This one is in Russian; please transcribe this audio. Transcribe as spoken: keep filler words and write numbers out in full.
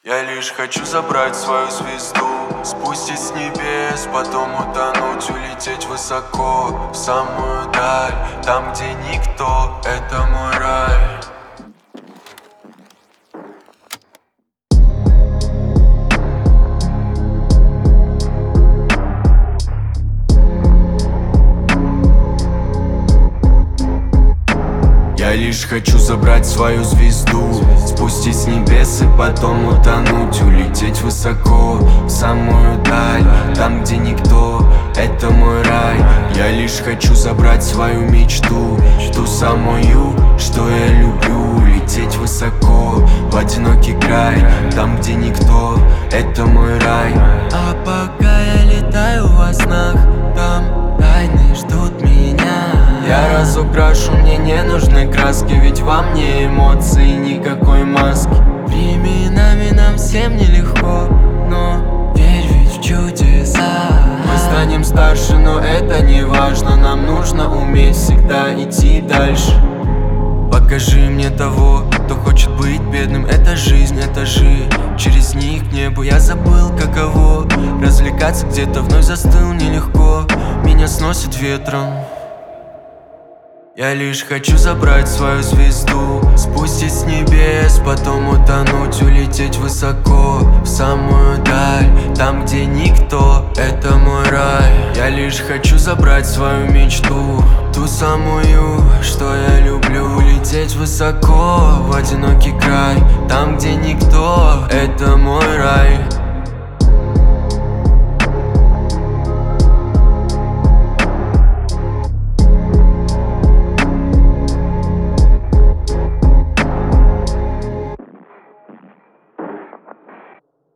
Я лишь хочу забрать свою звезду, спустить с небес, потом утонуть, улететь высоко, в самую даль, там, где никто, это мой рай. Я лишь хочу забрать свою звезду, спустить с небес и потом утонуть, улететь высоко, в самую даль, там, где никто, это мой рай. Я лишь хочу забрать свою мечту, ту самую, что я люблю, улететь высоко, в одинокий край, там, где никто, это мой рай. А пока я летаю во снах, там тайны ждут меня. Я разукрашу, мне не нужны краски, ведь во мне эмоций, никакой маски. Временами нам всем нелегко, но верь ведь в чудеса. Мы станем старше, но это не важно, нам нужно уметь всегда идти дальше. Покажи мне того, кто хочет быть бедным, это жизнь, этажи, через них к небу. Я забыл, каково развлекаться где-то, вновь застыл нелегко, меня сносит ветром. Я лишь хочу забрать свою звезду, спустить с небес, потом утонуть, улететь высоко, в самую даль, там, где никто, это мой рай. Я лишь хочу забрать свою мечту, ту самую, что я люблю, улететь высоко, в одинокий край, там, где никто, это мой рай.